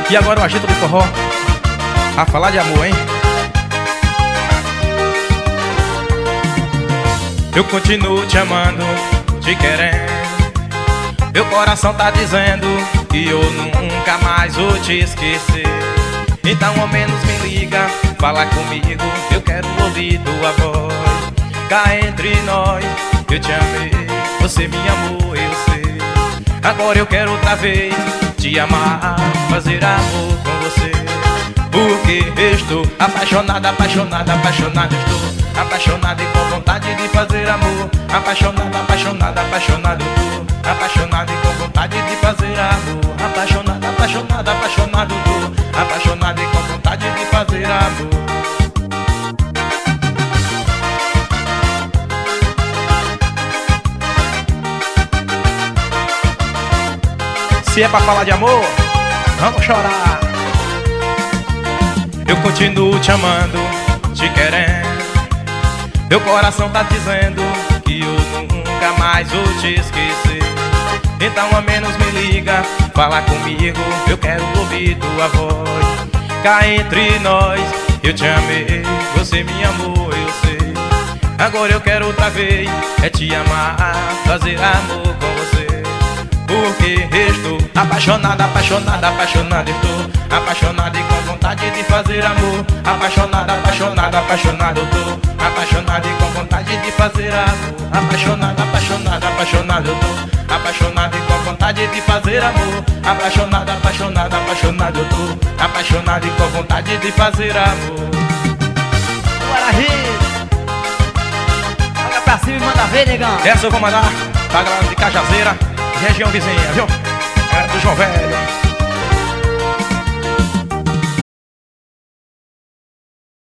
E agora o agito do forró, a falar de amor, hein? Eu continuo te amando, te querendo. Meu coração tá dizendo que eu nunca mais vou te esquecer. Então ao menos me liga, fala comigo, eu quero ouvir tua voz. Cá entre nós, eu te amei, você me amou, eu sei. Agora eu quero outra vez te amar, fazer amor com você. Porque estou apaixonada, apaixonada, apaixonada. Estou apaixonada e com vontade de fazer amor. Apaixonada, apaixonada, apaixonada. Estou apaixonada e com vontade de fazer amor. Apaixonada, apaixonada, apaixonada. Estou apaixonada e com vontade de fazer amor. Se é pra falar de amor, vamos chorar. Eu continuo te amando, te querendo. Meu coração tá dizendo que eu nunca mais vou te esquecer. Então ao menos me liga, fala comigo, eu quero ouvir tua voz. Cá entre nós, eu te amei, você me amou, eu sei. Agora eu quero outra vez, é te amar, fazer amor com você. Porque estou apaixonada, apaixonada, apaixonada. Estou apaixonada e com vontade de fazer amor. Apaixonada, apaixonada, apaixonada. Eu tô apaixonada e com vontade de fazer amor. Apaixonada, apaixonada, apaixonada. Eu tô apaixonada e com vontade de fazer amor. Apaixonada, apaixonada, apaixonada. Eu tô apaixonada e com vontade de fazer amor. Bora rir! Joga pra cima e manda ver, negão. Essa eu vou mandar pra galera de Cajazeira, região vizinha, viu? É do João Velho.